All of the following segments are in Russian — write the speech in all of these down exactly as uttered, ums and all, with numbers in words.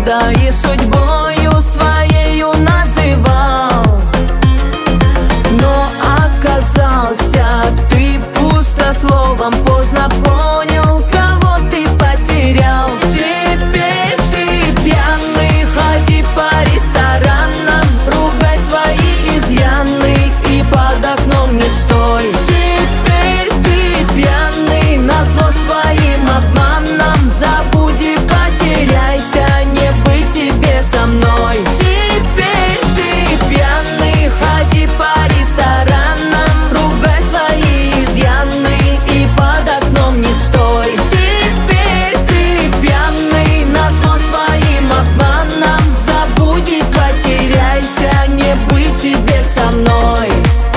года и судьбою своею называл. Но оказался ты пустословом, поздно понял, кого ты потерял. Теперь ты пьяный, ходи по ресторанам, ругай свои изъяны и под окном не стой. Теперь ты пьяный, назло своим обманом, забудь и потеряйся, не быть тебе со мной. Теперь ты пьяный, ходи по ресторанам, ругай свои изъяны и под окном не стой. Теперь ты пьяный, назло своим обманом, забудь и потеряйся, не быть тебе со мной.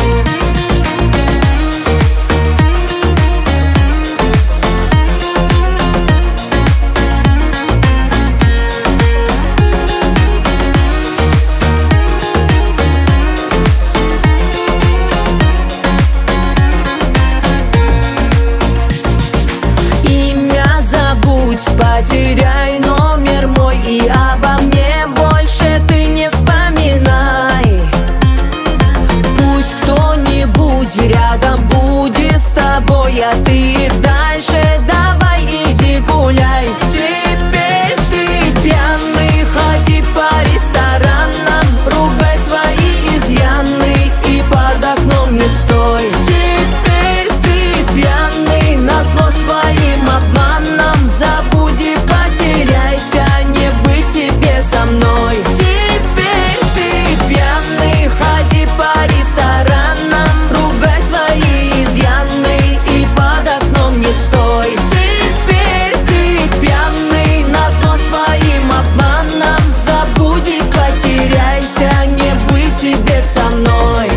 Потеряй номер мой и обо мне больше ты не вспоминай. Пусть кто-нибудь рядом будет с тобой, а ты дальше давай иди гуляй. Теперь ты пьяный, ходи по ресторанам, ругай свои изъяны и под окном не стой. Теперь ты пьяный, назло своим обманом, забудь и потеряйся, не быть тебе со мной. Теперь ты пьяный, ходи по ресторанам, ругай свои изъяны и под окном не стой. Теперь ты пьяный, назло своим обманом, забудь и потеряйся, не быть тебе со мной.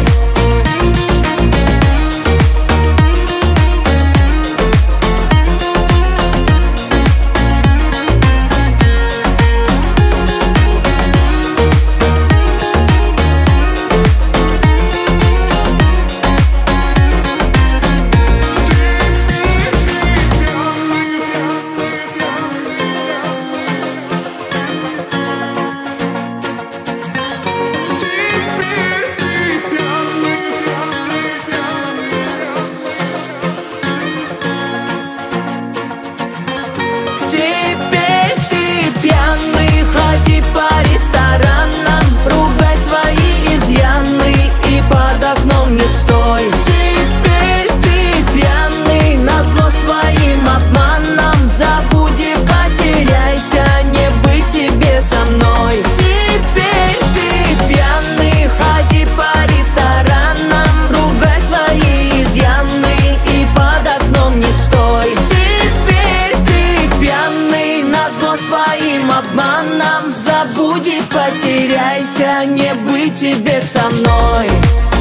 Теперь ты пьяный, ходи по ресторанам, ругай свои изъяны и под окном не стой. Теперь ты пьяный, назло своим обманом, забудь и потеряйся, не быть тебе со мной. Теперь ты пьяный, ходи по ресторанам, ругай свои изъяны и под окном не стой. Теперь ты пьяный, назло своим обманом, забудь и потеряйся, не быть тебе со мной.